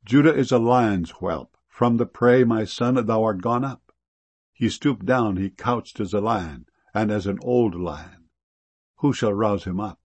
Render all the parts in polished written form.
Judah is a lion's whelp. From the prey, my son, thou art gone up. He stooped down, he couched as a lion, and as an old lion. Who shall rouse him up?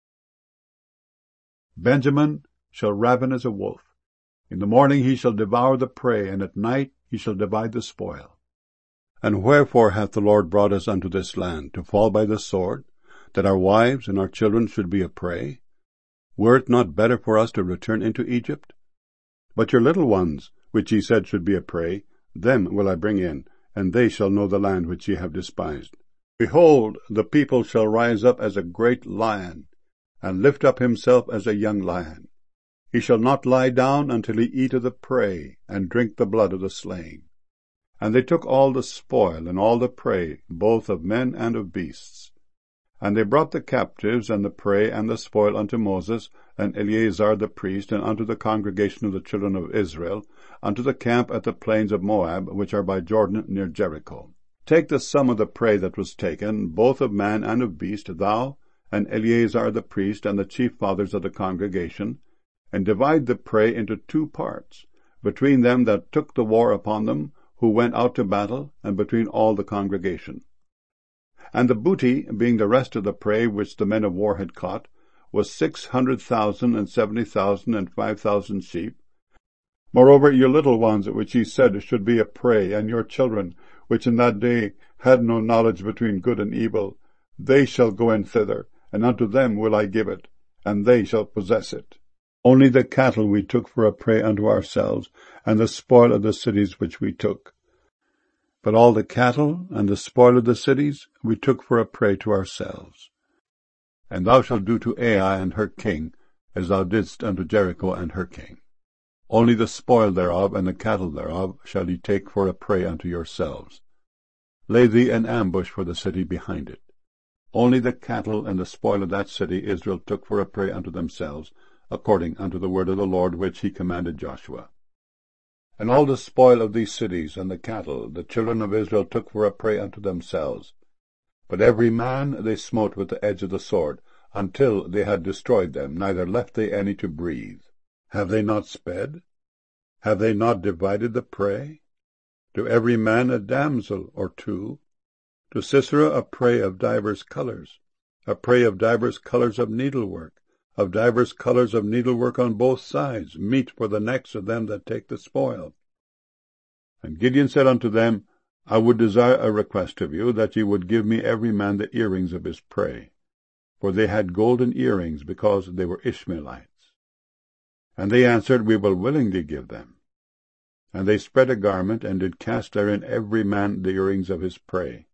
Benjamin shall raven as a wolf. In the morning he shall devour the prey, and at night he shall divide the spoil. And wherefore hath the Lord brought us unto this land, to fall by the sword, that our wives and our children should be a prey? Were it not better for us to return into Egypt? But your little ones, which ye said should be a prey, them will I bring in, and they shall know the land which ye have despised. Behold, the people shall rise up as a great lion, and lift up himself as a young lion. He shall not lie down until he eat of the prey, and drink the blood of the slain. And they took all the spoil and all the prey, both of men and of beasts. And they brought the captives and the prey and the spoil unto Moses and Eleazar the priest, and unto the congregation of the children of Israel, unto the camp at the plains of Moab, which are by Jordan near Jericho. Take the sum of the prey that was taken, both of man and of beast, thou and Eleazar the priest, and the chief fathers of the congregation, and divide the prey into 2 parts, between them that took the war upon them, who went out to battle, and between all the congregation. And the booty, being the rest of the prey which the men of war had caught, was 600,000 and 70,000 and 5,000 sheep. Moreover, your little ones, which ye said should be a prey, and your children, which in that day had no knowledge between good and evil, they shall go in thither, and unto them will I give it, and they shall possess it. Only the cattle we took for a prey unto ourselves, and the spoil of the cities which we took. But all the cattle and the spoil of the cities we took for a prey to ourselves. And thou shalt do to Ai and her king, as thou didst unto Jericho and her king. Only the spoil thereof and the cattle thereof shall ye take for a prey unto yourselves. Lay thee an ambush for the city behind it. Only the cattle and the spoil of that city Israel took for a prey unto themselves, according unto the word of the Lord which he commanded Joshua. And all the spoil of these cities and the cattle the children of Israel took for a prey unto themselves. But every man they smote with the edge of the sword, until they had destroyed them, neither left they any to breathe. Have they not sped? Have they not divided the prey? To every man a damsel or 2, to Sisera a prey of divers colors, a prey of divers colors of needlework, of divers colors of needlework on both sides, meat for the necks of them that take the spoil. And Gideon said unto them, I would desire a request of you, that ye would give me every man the earrings of his prey. For they had golden earrings, because they were Ishmaelites. And they answered, We will willingly give them. And they spread a garment, and did cast therein every man the earrings of his prey.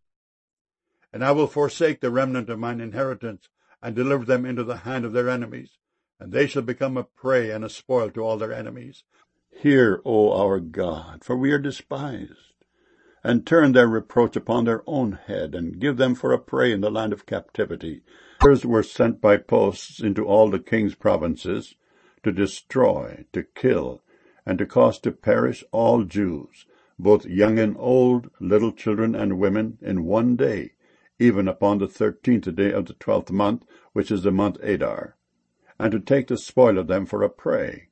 And I will forsake the remnant of mine inheritance, and deliver them into the hand of their enemies, and they shall become a prey and a spoil to all their enemies. Hear, O our God, for we are despised, and turn their reproach upon their own head, and give them for a prey in the land of captivity. Others were sent by posts into all the king's provinces, to destroy, to kill, and to cause to perish all Jews, both young and old, little children and women, in one day, even upon the 13th day of the 12th month, which is the month Adar, and to take the spoil of them for a prey.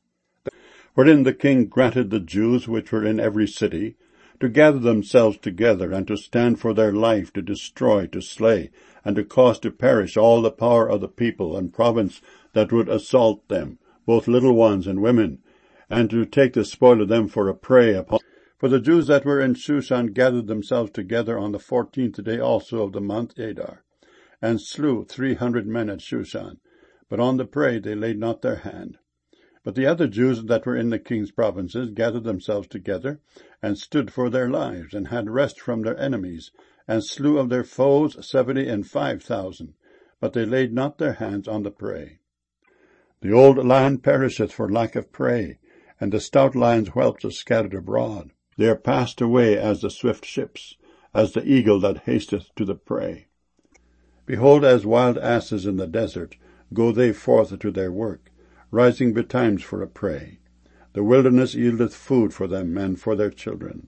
Wherein the king granted the Jews which were in every city to gather themselves together, and to stand for their life, to destroy, to slay, and to cause to perish all the power of the people and province that would assault them, both little ones and women, and to take the spoil of them for a prey upon. For the Jews that were in Shushan gathered themselves together on the 14th day also of the month Adar, and slew 300 men at Shushan, but on the prey they laid not their hand. But the other Jews that were in the king's provinces gathered themselves together, and stood for their lives, and had rest from their enemies, and slew of their foes 75,000, but they laid not their hands on the prey. The old lion perisheth for lack of prey, and the stout lion's whelps are scattered abroad. They are passed away as the swift ships, as the eagle that hasteth to the prey. Behold, as wild asses in the desert, go they forth to their work, rising betimes for a prey. The wilderness yieldeth food for them and for their children.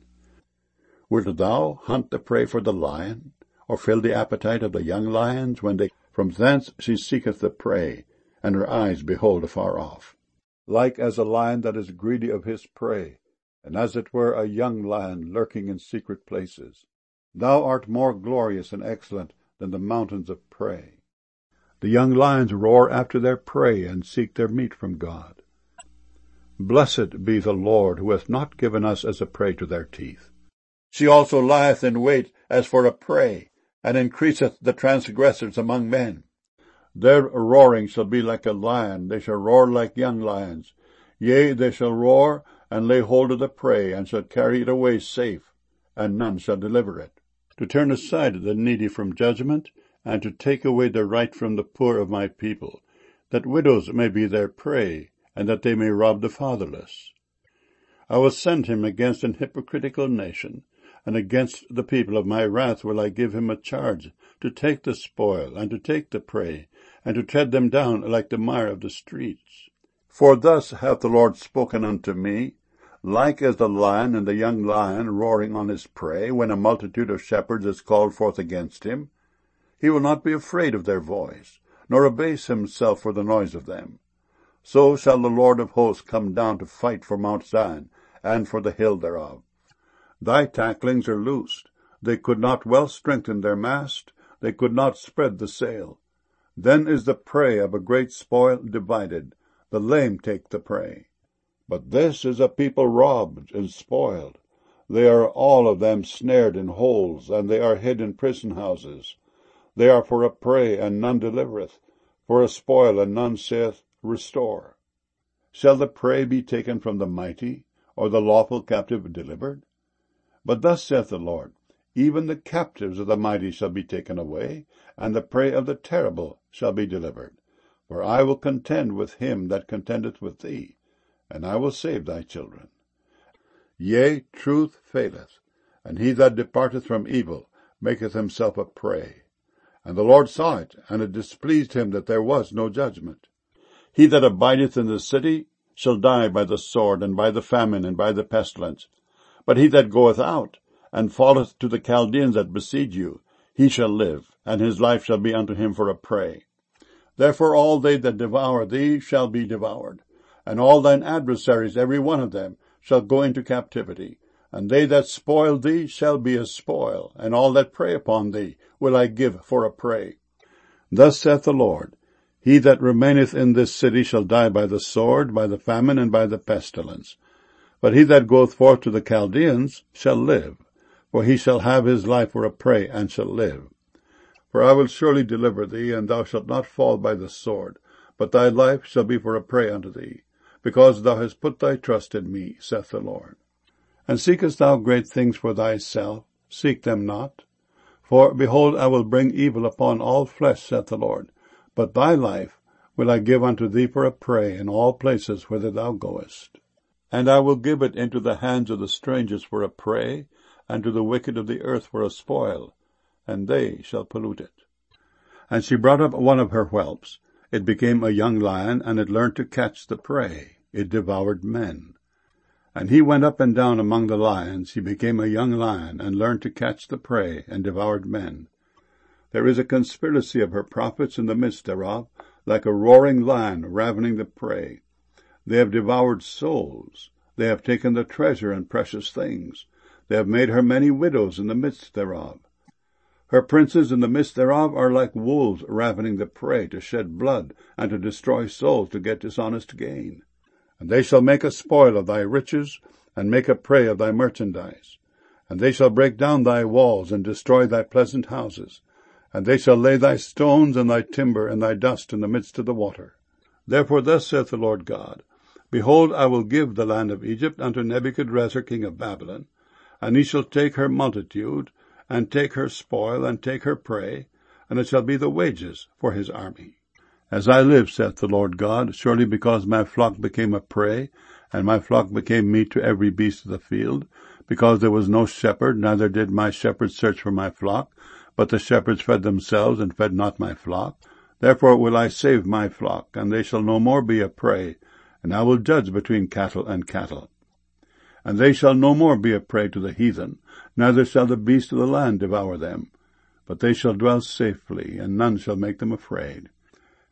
Wilt thou hunt the prey for the lion, or fill the appetite of the young lions, when they from thence she seeketh the prey, and her eyes behold afar off? like as a lion that is greedy of his prey, and as it were a young lion lurking in secret places. Thou art more glorious and excellent than the mountains of prey. The young lions roar after their prey, and seek their meat from God. Blessed be the Lord, who hath not given us as a prey to their teeth. She also lieth in wait as for a prey, and increaseth the transgressors among men. Their roaring shall be like a lion, they shall roar like young lions. Yea, they shall roar, and lay hold of the prey, and shall carry it away safe, and none shall deliver it. To turn aside the needy from judgment, and to take away the right from the poor of my people, that widows may be their prey, and that they may rob the fatherless. I will send him against an hypocritical nation, and against the people of my wrath will I give him a charge, to take the spoil, and to take the prey, and to tread them down like the mire of the streets. For thus hath the Lord spoken unto me, like as the lion and the young lion roaring on his prey, when a multitude of shepherds is called forth against him. He will not be afraid of their voice, nor abase himself for the noise of them. So shall the Lord of hosts come down to fight for Mount Zion, and for the hill thereof. Thy tacklings are loosed. They could not well strengthen their mast, they could not spread the sail. Then is the prey of a great spoil divided, the lame take the prey. But this is a people robbed and spoiled. They are all of them snared in holes, and they are hid in prison houses. They are for a prey, and none delivereth, for a spoil, and none saith, Restore. Shall the prey be taken from the mighty, or the lawful captive delivered? But thus saith the Lord, even the captives of the mighty shall be taken away, and the prey of the terrible shall be delivered. For I will contend with him that contendeth with thee, and I will save thy children. Yea, truth faileth, and he that departeth from evil maketh himself a prey. And the Lord saw it, and it displeased him that there was no judgment. He that abideth in the city shall die by the sword, and by the famine, and by the pestilence. But he that goeth out, and falleth to the Chaldeans that besiege you, he shall live, and his life shall be unto him for a prey. Therefore all they that devour thee shall be devoured, and all thine adversaries, every one of them, shall go into captivity. And they that spoil thee shall be a spoil, and all that prey upon thee will I give for a prey. Thus saith the Lord, he that remaineth in this city shall die by the sword, by the famine, and by the pestilence. But he that goeth forth to the Chaldeans shall live, for he shall have his life for a prey, and shall live. For I will surely deliver thee, and thou shalt not fall by the sword, but thy life shall be for a prey unto thee, because thou hast put thy trust in me, saith the Lord. And seekest thou great things for thyself? Seek them not. For, behold, I will bring evil upon all flesh, saith the Lord. But thy life will I give unto thee for a prey in all places whither thou goest. And I will give it into the hands of the strangers for a prey, and to the wicked of the earth for a spoil, and they shall pollute it. And she brought up one of her whelps. It became a young lion, and it learned to catch the prey. It devoured men. And he went up and down among the lions. He became a young lion, and learned to catch the prey, and devoured men. There is a conspiracy of her prophets in the midst thereof, like a roaring lion ravening the prey. They have devoured souls. They have taken the treasure and precious things. They have made her many widows in the midst thereof. Her princes in the midst thereof are like wolves ravening the prey, to shed blood, and to destroy souls, to get dishonest gain. And they shall make a spoil of thy riches, and make a prey of thy merchandise. And they shall break down thy walls, and destroy thy pleasant houses. And they shall lay thy stones and thy timber and thy dust in the midst of the water. Therefore thus saith the Lord God, Behold, I will give the land of Egypt unto Nebuchadrezzar king of Babylon, and he shall take her multitude, and take her spoil, and take her prey, and it shall be the wages for his army. As I live, saith the Lord God, surely because my flock became a prey, and my flock became meat to every beast of the field, because there was no shepherd, neither did my shepherds search for my flock, but the shepherds fed themselves, and fed not my flock. Therefore will I save my flock, and they shall no more be a prey, and I will judge between cattle and cattle. And they shall no more be a prey to the heathen, neither shall the beasts of the land devour them. But they shall dwell safely, and none shall make them afraid.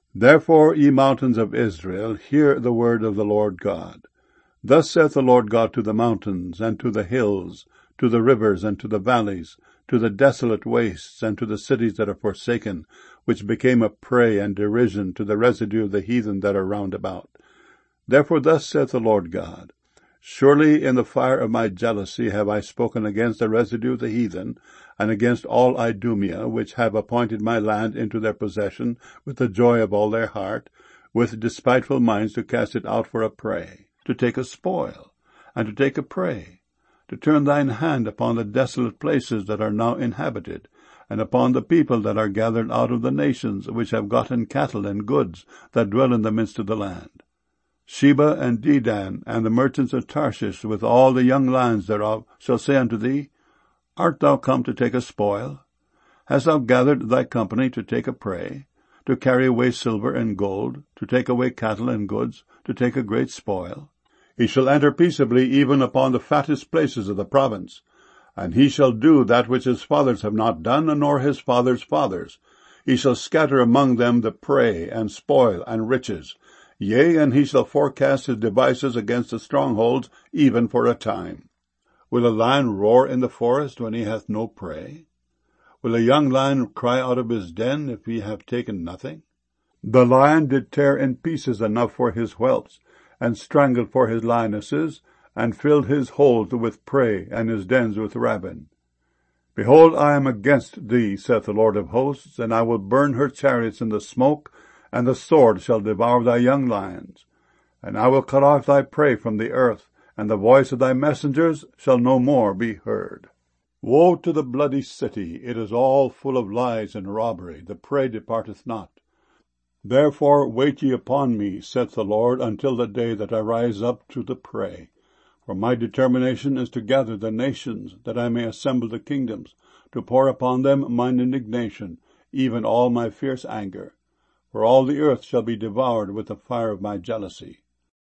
Therefore, ye mountains of Israel, hear the word of the Lord God. Thus saith the Lord God to the mountains, and to the hills, to the rivers, and to the valleys, to the desolate wastes, and to the cities that are forsaken, which became a prey and derision to the residue of the heathen that are round about. Therefore thus saith the Lord God, Surely in the fire of my jealousy have I spoken against the residue of the heathen, and against all Idumea, which have appointed my land into their possession with the joy of all their heart, with despiteful minds to cast it out for a prey, to take a spoil, and to take a prey, to turn thine hand upon the desolate places that are now inhabited, and upon the people that are gathered out of the nations, which have gotten cattle and goods, that dwell in the midst of the land. Sheba and Dedan, and the merchants of Tarshish, with all the young lions thereof, shall say unto thee, Art thou come to take a spoil? Hast thou gathered thy company to take a prey, to carry away silver and gold, to take away cattle and goods, to take a great spoil? He shall enter peaceably even upon the fattest places of the province, and he shall do that which his fathers have not done, nor his fathers' fathers. He shall scatter among them the prey, and spoil, and riches. Yea, and he shall forecast his devices against the strongholds, even for a time. Will a lion roar in the forest when he hath no prey? Will a young lion cry out of his den if he have taken nothing? The lion did tear in pieces enough for his whelps, and strangled for his lionesses, and filled his holes with prey, and his dens with rapine. Behold, I am against thee, saith the Lord of hosts, and I will burn her chariots in the smoke, and the sword shall devour thy young lions. And I will cut off thy prey from the earth, and the voice of thy messengers shall no more be heard. Woe to the bloody city! It is all full of lies and robbery. The prey departeth not. Therefore wait ye upon me, saith the Lord, until the day that I rise up to the prey. For my determination is to gather the nations, that I may assemble the kingdoms, to pour upon them mine indignation, even all my fierce anger. For all the earth shall be devoured with the fire of my jealousy.